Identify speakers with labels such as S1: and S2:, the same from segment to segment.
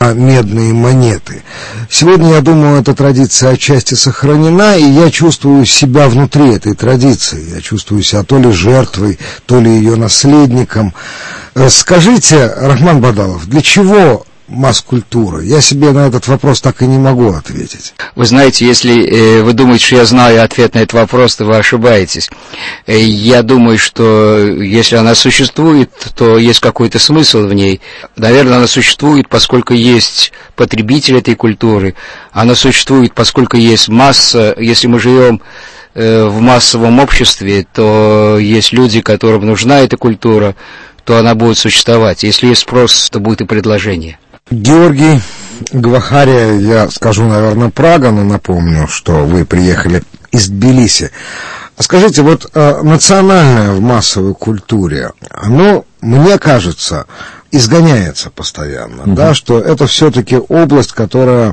S1: медные монеты. Сегодня, я думаю, эта традиция отчасти сохранена, и я чувствую себя внутри этой традиции. Я чувствую себя то ли жертвой, то ли ее наследником. Скажите, Рахман Бадалов, для чего масс-культура? Я себе на этот вопрос так и не могу ответить.
S2: Вы знаете, если вы думаете, что я знаю ответ на этот вопрос, то вы ошибаетесь. Я думаю, что если она существует, то есть какой-то смысл в ней. Наверное, она существует, поскольку есть потребитель этой культуры. Она существует, поскольку есть масса. Если мы живем в массовом обществе, то есть люди, которым нужна эта культура, то она будет существовать. Если есть спрос, то будет и предложение.
S1: Георгий Гвахария, я скажу, наверное, Прага, но напомню, что вы приехали из Тбилиси. Скажите, вот национальное в массовой культуре, оно, мне кажется, изгоняется постоянно, да, что это все-таки область, которая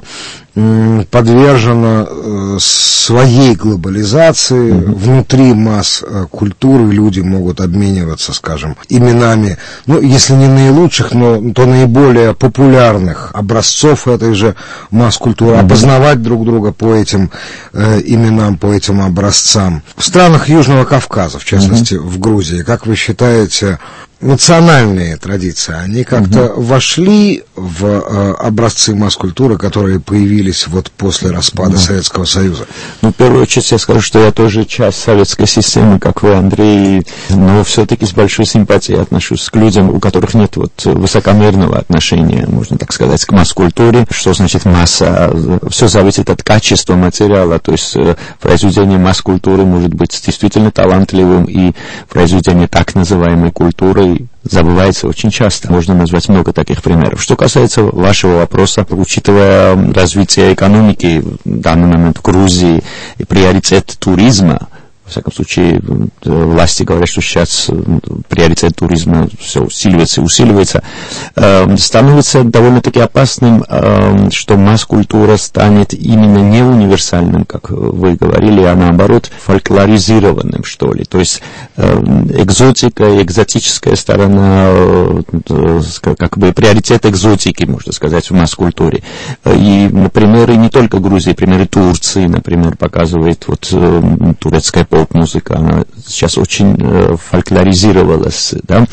S1: подвержена своей глобализации. Внутри масс культуры люди могут обмениваться, скажем, именами, ну, если не наилучших, но то наиболее популярных образцов этой же масс-культуры, опознавать друг друга по этим именам, по этим образцам. В странах Южного Кавказа, в частности, в Грузии, как вы считаете, национальные традиции, они как-то вошли в образцы масс-культуры, которые появились вот после распада Советского Союза?
S3: Ну, в первую очередь я скажу, что я тоже часть советской системы, как вы, Андрей, но все-таки с большой симпатией отношусь к людям, у которых нет вот высокомерного отношения, можно так сказать, к масс-культуре. Что значит масса? Все зависит от качества материала, то есть произведение масс-культуры может быть действительно талантливым, и произведение так называемой культуры забывается очень часто. Можно назвать много таких примеров. Что касается вашего вопроса, учитывая развитие экономики в данный момент в Грузии и приоритет туризма, во всяком случае, власти говорят, что сейчас приоритет туризма все усиливается и усиливается, становится довольно-таки опасным, что масс-культура станет именно не универсальным, как вы говорили, а наоборот фольклоризированным, что ли. То есть экзотика, экзотическая сторона, как бы приоритет экзотики, можно сказать, в масс-культуре. И примеры не только Грузии, примеры Турции, например, показывает вот турецкая поп-музыка, она сейчас очень фольклоризировалась, да.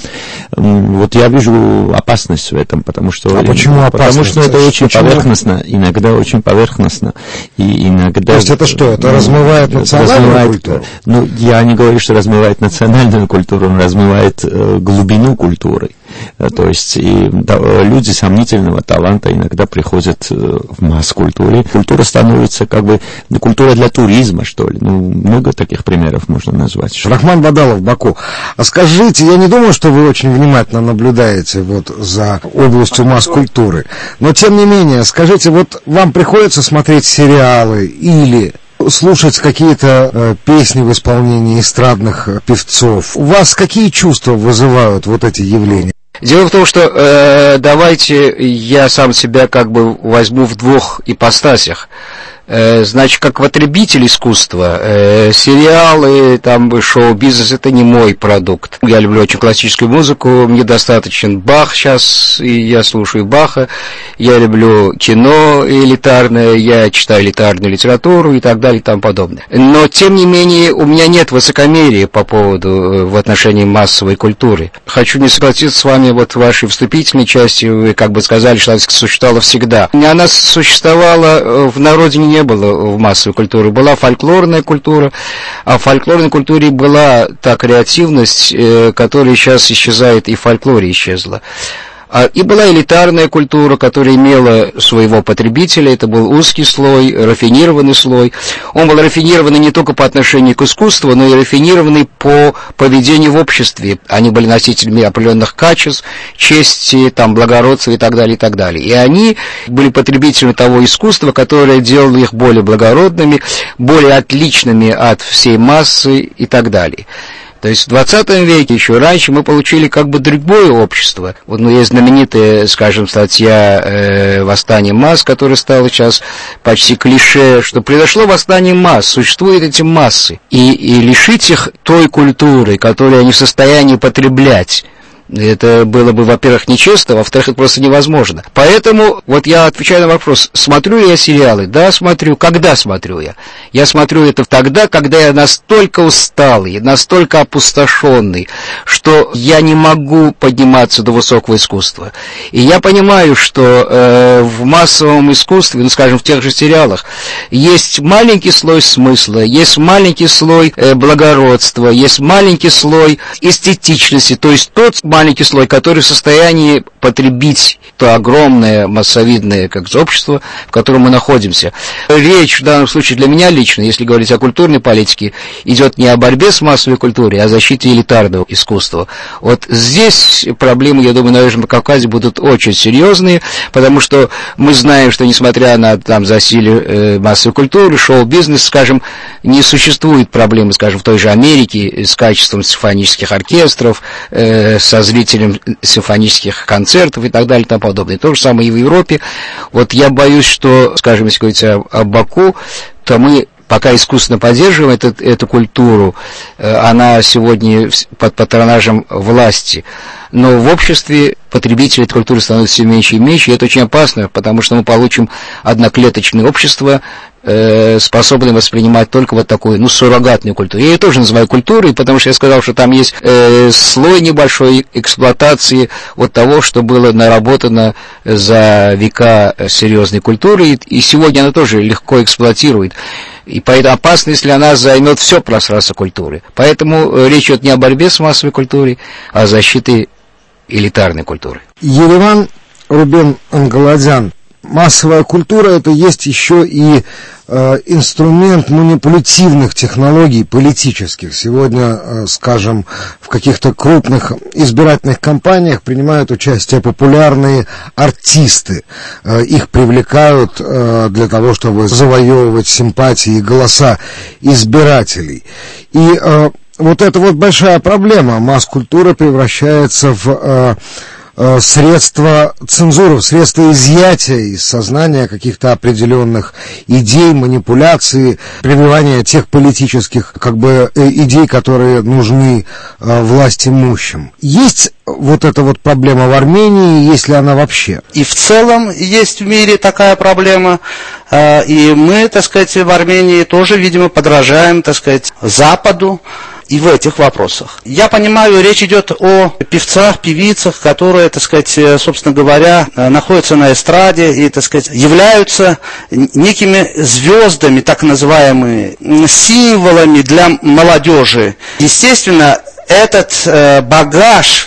S3: Вот я вижу опасность в этом, потому что...
S1: А почему опасность?
S3: Потому что это очень поверхностно, иногда очень поверхностно, и иногда...
S1: То есть это что, это размывает национальную культуру?
S3: Ну, я не говорю, что размывает национальную культуру, он размывает глубину культуры. То есть и люди сомнительного таланта иногда приходят в масс-культуре. Культура становится как бы культура для туризма, что ли. Ну, много таких примеров можно назвать.
S1: Рахман Бадалов, Баку. А скажите, я не думаю, что вы очень внимательно наблюдаете вот за областью масс-культуры, но тем не менее, скажите, вот вам приходится смотреть сериалы или слушать какие-то песни в исполнении эстрадных певцов? У вас какие чувства вызывают вот эти явления?
S2: Дело в том, что давайте я сам себя как бы возьму в двух ипостасях. Значит, как потребитель искусства, сериалы, там, шоу-бизнес — это не мой продукт. Я люблю очень классическую музыку, мне достаточен Бах сейчас, и я слушаю Баха. Я люблю кино элитарное, я читаю элитарную литературу и так далее и тому подобное. Но, тем не менее, у меня нет высокомерия по поводу, в отношении массовой культуры. Хочу не согласиться с вами вот в вашей вступительной части, вы как бы сказали, что она существовала всегда. Она существовала в народе, не было в массовой культуре, была фольклорная культура, а в фольклорной культуре была та креативность, которая сейчас исчезает, и в фольклоре исчезла. И была элитарная культура, которая имела своего потребителя, это был узкий слой, рафинированный слой. Он был рафинированный не только по отношению к искусству, но и рафинированный по поведению в обществе. Они были носителями определенных качеств, чести, там, благородства и так далее, и так далее. И они были потребителями того искусства, которое делало их более благородными, более отличными от всей массы и так далее. То есть в 20 веке, еще раньше, мы получили как бы другое общество. Вот, ну, есть знаменитая, скажем, статья «Восстание масс», которая стала сейчас почти клише, что произошло восстание масс, существуют эти массы. И лишить их той культуры, которую они в состоянии потреблять, Это было бы, во-первых, нечестно, во-вторых, это просто невозможно. Поэтому, вот я отвечаю на вопрос, смотрю ли я сериалы? Да, смотрю. Когда смотрю я? Я смотрю это тогда, когда я настолько усталый, настолько опустошенный, что я не могу подниматься до высокого искусства. И я понимаю, что в массовом искусстве, ну, скажем, в тех же сериалах, есть маленький слой смысла, есть маленький слой благородства, есть маленький слой эстетичности, то есть тот маленький слой, который в состоянии потребить то огромное массовидное общество, в котором мы находимся. Речь в данном случае для меня лично, если говорить о культурной политике, идет не о борьбе с массовой культурой, а о защите элитарного искусства. Вот здесь проблемы, я думаю, на Южном Кавказе будут очень серьезные, потому что мы знаем, что несмотря на засилие массовой культуры, шоу-бизнес, скажем, не существует проблемы, скажем, в той же Америке с качеством симфонических оркестров, со зрителем симфонических концертов и так далее и тому подобное. То же самое и в Европе. Вот я боюсь, что, скажем, если говорить о Баку, то мы пока искусственно поддерживаем эту культуру, она сегодня под патронажем власти, но в обществе потребителей этой культуры становится все меньше и меньше, и это очень опасно, потому что мы получим одноклеточное общество, способны воспринимать только вот такую, суррогатную культуру. Я ее тоже называю культурой, потому что я сказал, что там есть слой небольшой эксплуатации от того, что было наработано за века серьезной культуры, и сегодня она тоже легко эксплуатирует. И поэтому опасно, если она займет все пространство культуры. Поэтому речь идет не о борьбе с массовой культурой, а о защите элитарной культуры.
S1: Ереван, Рубен Ангаладян. Массовая культура — это есть еще и инструмент манипулятивных технологий политических. Сегодня, скажем, в каких-то крупных избирательных кампаниях принимают участие популярные артисты. Их привлекают для того, чтобы завоевывать симпатии и голоса избирателей. И вот это вот большая проблема. Масс-культура превращается в средства цензуры, средства изъятия из сознания каких-то определенных идей, манипуляций, прививания тех политических идей, которые нужны власть имущим. Есть вот эта вот проблема в Армении, есть ли она вообще?
S4: И в целом есть в мире такая проблема, и мы, в Армении тоже, видимо, подражаем, Западу и в этих вопросах. Я понимаю, речь идет о певцах, певицах, которые, собственно говоря, находятся на эстраде и, являются некими звездами, так называемыми, символами для молодежи. Естественно, этот багаж,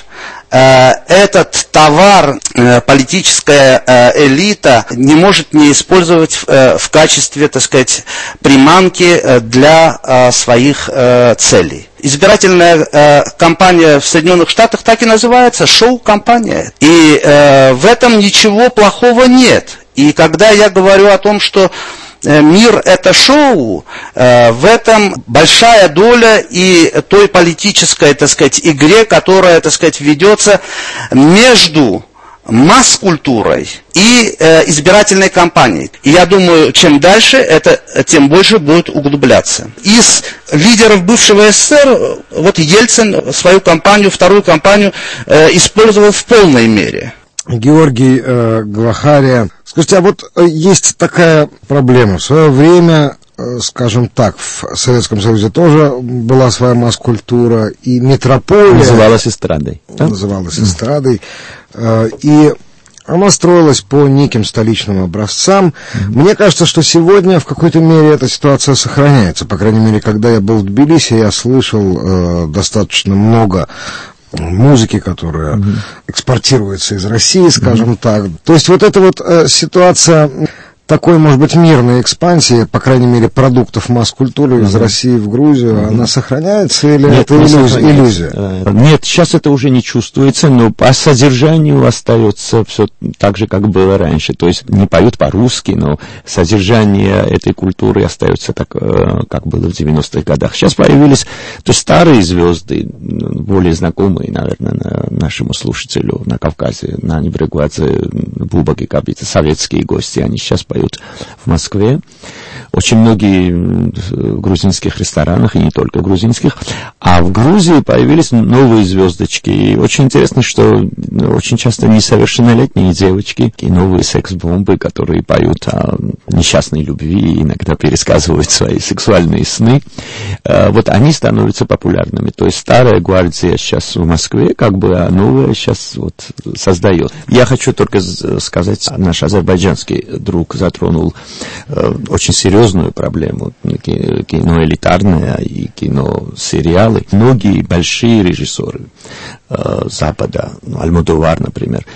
S4: этот товар политическая элита не может не использовать в качестве, приманки для своих целей. Избирательная кампания в Соединенных Штатах так и называется, шоу-кампания. И в этом ничего плохого нет. И когда я говорю о том, что мир – это шоу, в этом большая доля и той политической, игре, которая, ведется между масс-культурой и избирательной кампанией. И я думаю, чем дальше, тем больше будет углубляться. Из лидеров бывшего СССР, Ельцин свою кампанию, вторую кампанию использовал в полной мере.
S1: Георгий Глахария. Скажите, а вот есть такая проблема. В свое время, скажем так, в Советском Союзе тоже была своя масс-культура, и метрополия...
S3: Называлась эстрадой.
S1: Называлась эстрадой. И она строилась по неким столичным образцам. Мне кажется, что сегодня в какой-то мере эта ситуация сохраняется. По крайней мере, когда я был в Тбилиси, я слышал достаточно много музыки, которая экспортируется из России, скажем так. То есть вот эта вот ситуация такой, может быть, мирной экспансии, по крайней мере, продуктов масс-культуры из России в Грузию, она сохраняется или
S3: нет,
S1: это иллюзия?
S3: Нет, сейчас это уже не чувствуется, но по содержанию остается все так же, как было раньше. То есть не поют по-русски, но содержание этой культуры остается так, как было в 90-х годах. Сейчас появились старые звезды, более знакомые, наверное, нашему слушателю на Кавказе, на Небрегвадзе, Бубак и Кабица, советские гости, они сейчас поют в Москве. Очень многие в грузинских ресторанах, и не только грузинских. А в Грузии появились новые звездочки. И очень интересно, что очень часто несовершеннолетние девочки и новые секс-бомбы, которые поют о несчастной любви, иногда пересказывают свои сексуальные сны, вот они становятся популярными. То есть старая гвардия сейчас в Москве, как бы, а новая сейчас вот создает. Я хочу только сказать, наш азербайджанский друг затронул очень серьезную проблему. Кино элитарное и кино-сериалы. Многие большие режиссеры Запада, Альмодовар, например,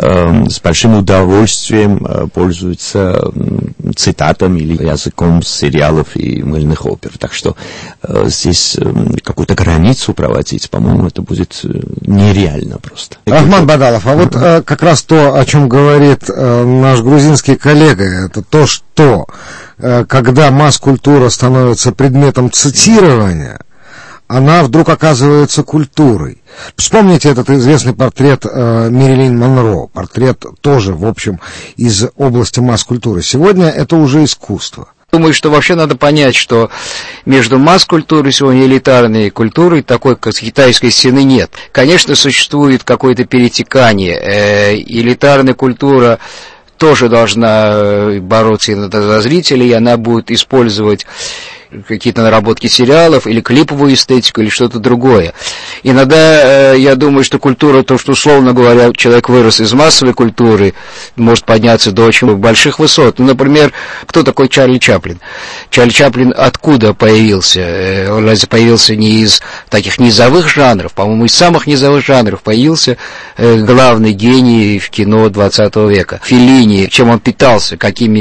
S3: с большим удовольствием пользуются цитатами или языком сериалов и мыльных опер. Так что здесь какую-то границу проводить, по-моему, это будет нереально просто.
S1: Рахман Бадалов, а вот как раз то, о чем говорит наш грузинский коллега, это то, что когда масс-культура становится предметом цитирования, она вдруг оказывается культурой. Вспомните этот известный портрет Мэрилин Монро, портрет тоже, в общем, из области масс-культуры. Сегодня это уже искусство.
S2: Думаю, что вообще надо понять, что между масс-культурой сегодня элитарной культурой такой, как китайской стены, нет. Конечно, существует какое-то перетекание. Элитарная культура тоже должна бороться за зрителей, она будет использовать какие-то наработки сериалов или клиповую эстетику или что-то другое. Иногда я думаю, что культура, то, что, условно говоря, человек вырос из массовой культуры, может подняться до очень больших высот. Ну, например, кто такой Чарли Чаплин? Чарли Чаплин откуда появился? Он разве появился не из таких низовых жанров? По-моему, из самых низовых жанров появился главный гений в кино 20 века. Феллини, чем он питался, какими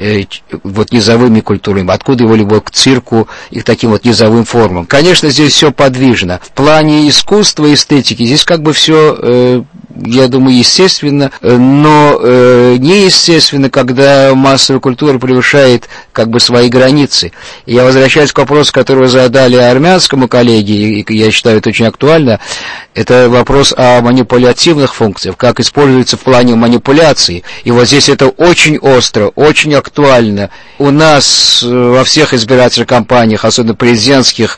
S2: вот низовыми культурами, откуда его любовь к цирку и к таким вот низовым формам. Конечно, здесь все подвижно. В плане искусства и эстетики здесь как бы все, я думаю, естественно, но неестественно, когда массовая культура превышает как бы свои границы. И я возвращаюсь к вопросу, который вы задали армянскому коллеге, и я считаю это очень актуально. Это вопрос о манипулятивных функциях, как используется в плане манипуляции. И вот здесь это очень остро, очень актуально. У нас во всех избирательных кампаниях, особенно президентских,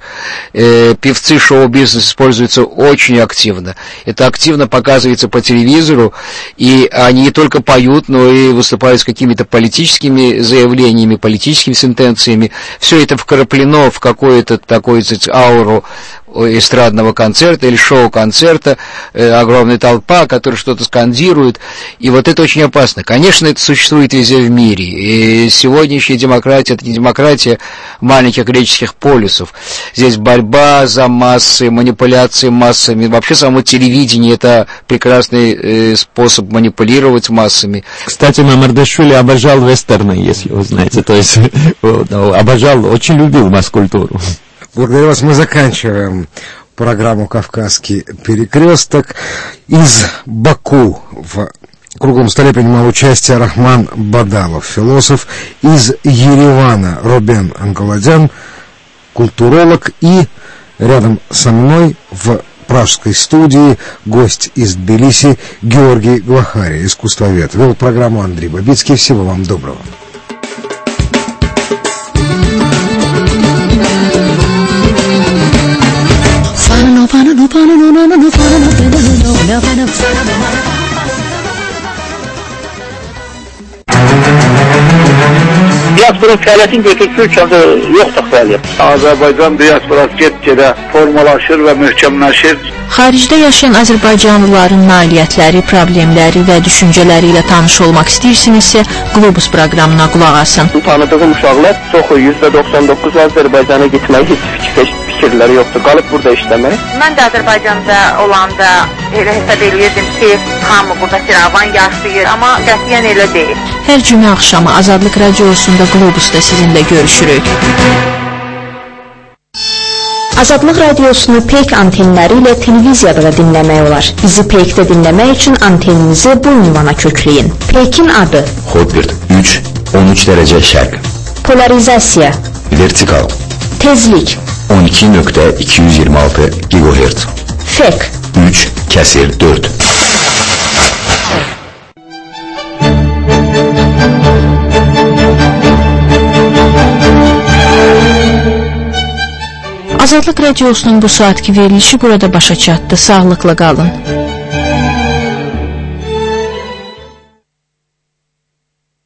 S2: певцы шоу-бизнеса используются очень активно. Это активно показывается по телевизору, и они не только поют, но и выступают с какими-то политическими заявлениями, политическими сентенциями. Все это вкраплено в какую-то такую ауру эстрадного концерта или шоу-концерта, огромная толпа, которая что-то скандирует, и вот это очень опасно. Конечно, это существует везде в мире, и сегодняшняя демократия — это не демократия маленьких греческих полюсов. Здесь борьба за массы, манипуляции массами, вообще само телевидение — это прекрасный способ манипулировать массами.
S3: Кстати, Мамардашвили обожал вестерны, если вы знаете, то есть обожал, очень любил масс-культуру.
S1: Благодарю вас. Мы заканчиваем программу «Кавказский перекресток». Из Баку в круглом столе принимал участие Рахман Бадалов, философ. Из Еревана Робен Ангаладян, культуролог. И рядом со мной в пражской студии гость из Тбилиси Георгий Глахари, искусствовед. Вел программу Андрей Бабицкий. Всего вам доброго.
S5: Diasporun fəaliyyətini götürürkən də yoxdur fəaliyyət. Azərbaycan diasporası get-gedə formalaşır və möhkəmləşir.
S6: Xaricdə yaşayan azərbaycanlıların nailiyyətləri, problemləri və düşüncələri ilə tanış olmaq istəyirsinizsə, Globus proqramına qulaq asın.
S5: Tanıdığım uşaqlar çoxu %99 Azərbaycana getməyi heç fikirləri yoxdur. Qalıb burada işləmək.
S7: Mən də Azərbaycanda olanda elə hesab edirdim ki, hamı burada firavan yaşayır, amma qətiyyən elə deyil.
S6: Hər cümə axşamı Azadlıq Radiosunda Globusda sizinlə görüşürük.
S8: Azadlıq Radiosunu Peyk antenləri ilə televiziyada da dinləmək olar. Bizi Peykdə dinləmək üçün anteninizi bu ünvana kökləyin. Peykin adı
S9: Hotbird 3, 13 dərəcə şərq.
S8: Polarizasiya
S9: Vertikal
S8: Tezlik
S9: 12.226 GHz.
S8: Fek
S9: 3/4.
S6: Azadlıq Radiosunun bu saatki verilişi burada başa çatdı. Sağlıqla qalın.